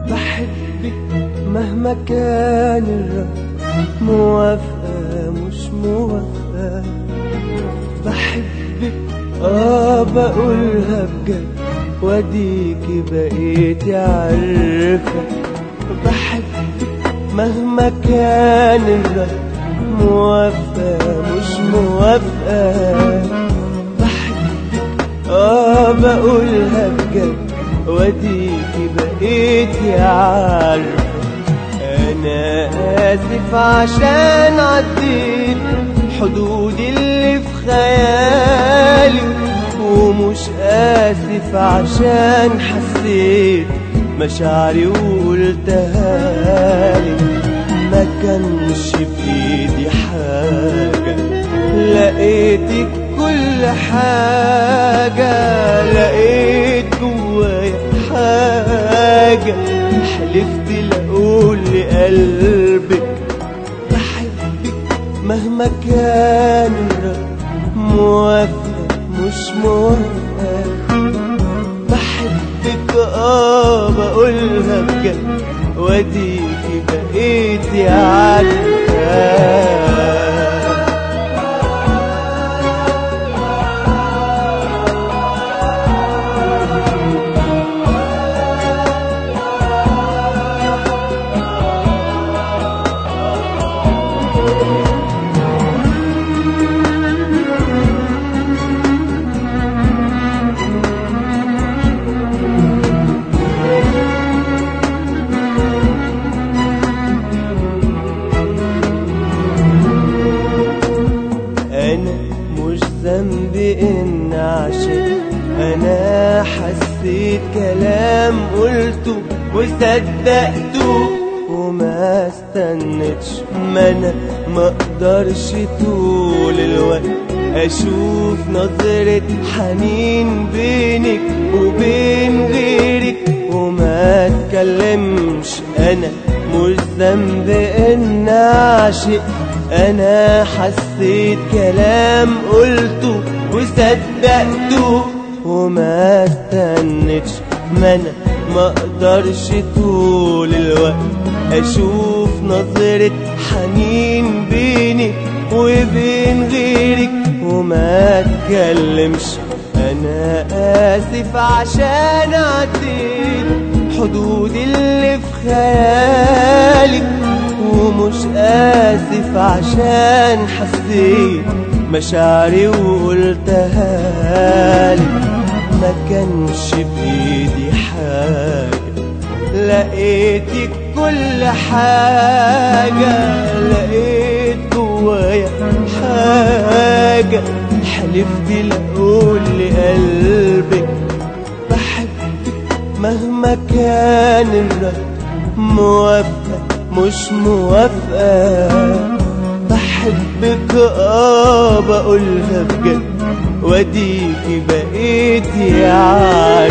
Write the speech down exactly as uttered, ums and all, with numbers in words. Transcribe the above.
بحبك مهما كان الرد، موافقة مش موافقة. بحبك اه بقولها بجد، وديكي بقيتي عارفة. بحبك مهما كان الرد، موافقة مش موافقة. بحبك اه بقولها بجد، وديكي بقيتي عارفة. أنا آسف عشان عديت حدود اللي في خيالي، ومش آسف عشان حسيت مشاعري وقلتها لي. ما كانش بإيدي حاجة، لقيتك كل حاجة، لقيت جوايا حاجة حلفت لأقول لقلبك بحبك مهما كان الرد، موافقة مش موافقة. بحبك اه بقولها بجد، وديكي بقيتي عارفة. ذنبي إن عشت، أنا حسيت كلام قلته وصدقته، وما استنتش. ما أنا مقدرش طول الوقت أشوف نظرة حنين بينك وبين غيرك وما اتكلمش. أنا مش ذنبي إن عشت، أنا حسيت كلام قلته وصدقته، وما استنتش. ما أنا مقدرش طول الوقت أشوف نظرة حنين بينك وبين غيرك وما اتكلمش. أنا آسف عشان عديت حدود اللي في خيالك، ومش آسف عشان حسيت مشاعري وقلتها لك. ما كانش بإيدي حاجة، لقيتك كل حاجة، لقيت جوايا حاجة حلفت لأقول لقلبك بحبك مهما كان الرد، موافقة مش موافقة. بحبك اه بقولها بجد، وديكي بقيتي عارفة.